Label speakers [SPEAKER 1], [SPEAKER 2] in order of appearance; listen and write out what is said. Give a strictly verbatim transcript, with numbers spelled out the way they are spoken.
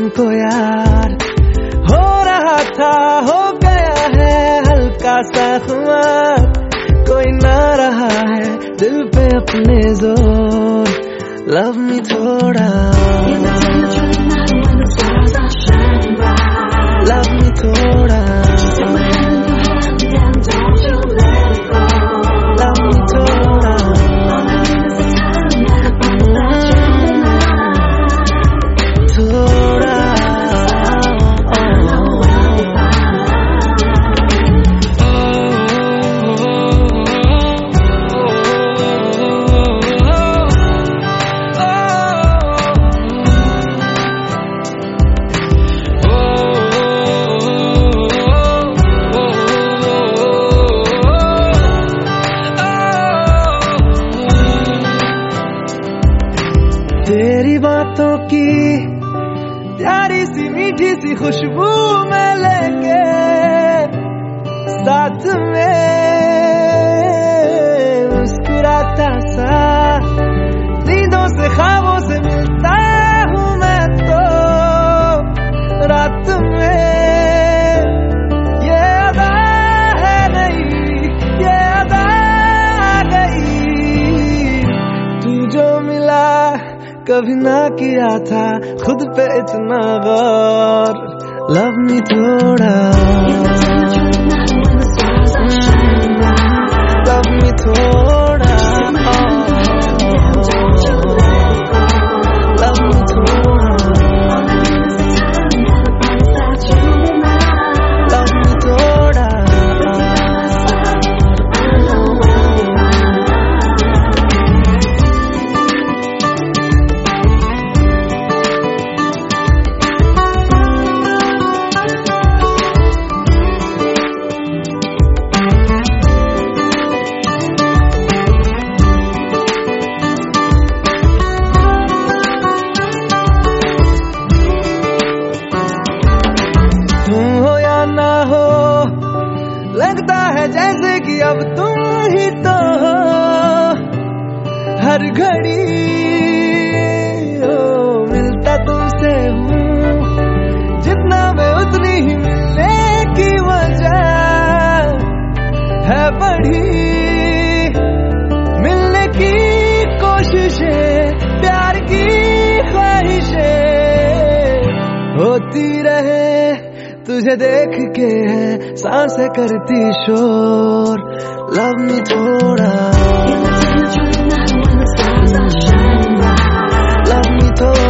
[SPEAKER 1] तुमको यार। हो रहा था हो गया है हल्का सा खुमार, कोई ना रहा है दिल पे अपने जोर। लव मी थोड़ा, लव मी थोड़ा, love me थोड़ा, थोड़ा। तेरी बातों की प्यारी सी मीठी सी खुशबू में लेके साथ में मुस्कुराता सा, नींदों से ख्वाबों से मिलता हूँ मैं तो रात में। ये अदा है नहीं ये अदा आ गई, तू जो मिला कभी ना किया था खुद पे इतना गौर। लव मी थोड़ा, लव मी थोड़ा, लव मी थोड़ा, लव मी थोड़ा। लगता है जैसे कि अब तुम ही तो हो हर घड़ी, ओ मिलता तुमसे हूँ जितना मैं उतनी ही मिलने की वजह है बढ़ी। मिलने की कोशिशें प्यार की ख्वाहिशें होती रहे, तुझे देख के है सांसें करती शोर। लव मी थोड़ा, लव मी थोड़ा।